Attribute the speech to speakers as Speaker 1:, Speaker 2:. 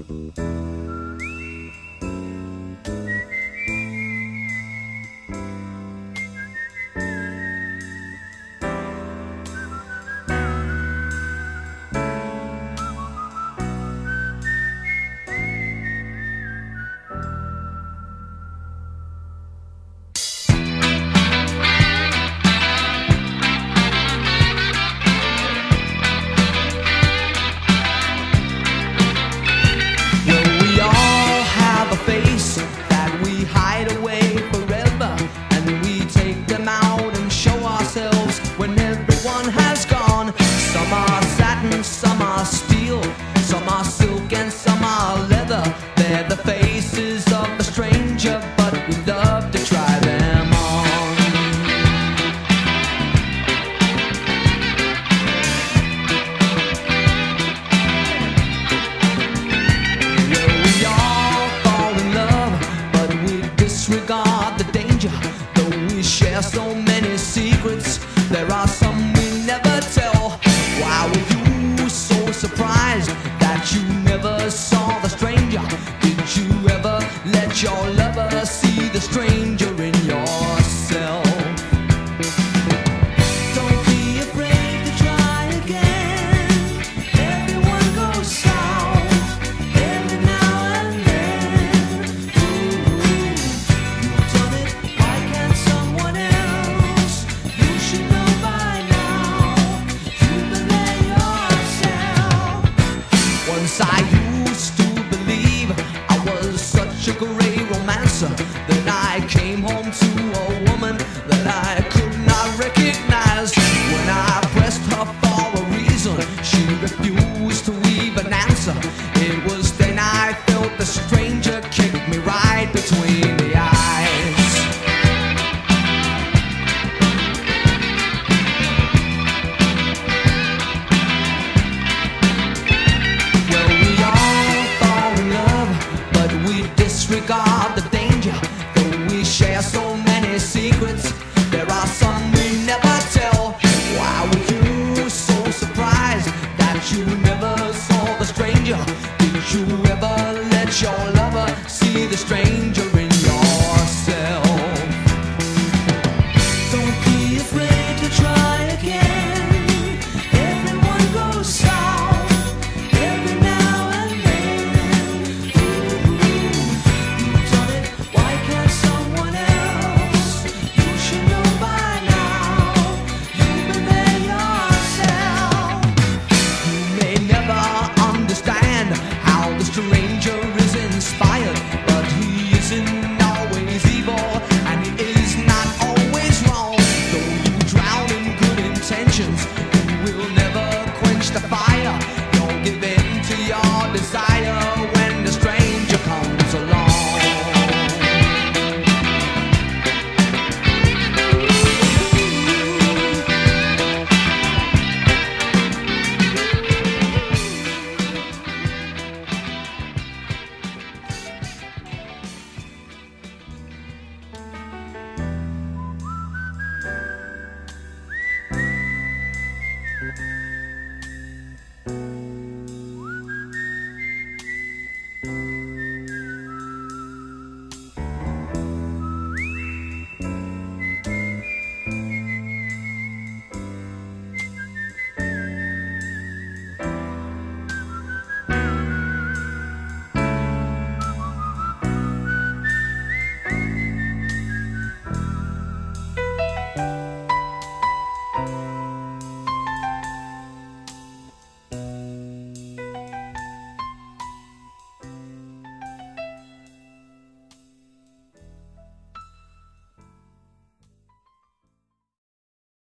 Speaker 1: Some are steel, some are silk, and some are leather. They're the faces of a stranger, but we love to try them on. Well, we all fall in love, but we disregard the danger. Though we share so many secrets, there are some we never tell. Why would you so surprised that you never saw the stranger? Did you ever let your lover see the stranger in yourself? Don't be afraid to try again. Everyone goes south every now and then. Ooh, you've done it, why can't someone else? You should know by now. You've been there yourself. Once I used to believe I was such a great romancer that I came home to a woman that I could not recognize. When I pressed her for a reason, she refused to even answer. It was then I felt the stranger kick me right between the eyes. Well, we all fall in love, but we disregard the danger. Though we share so many secrets,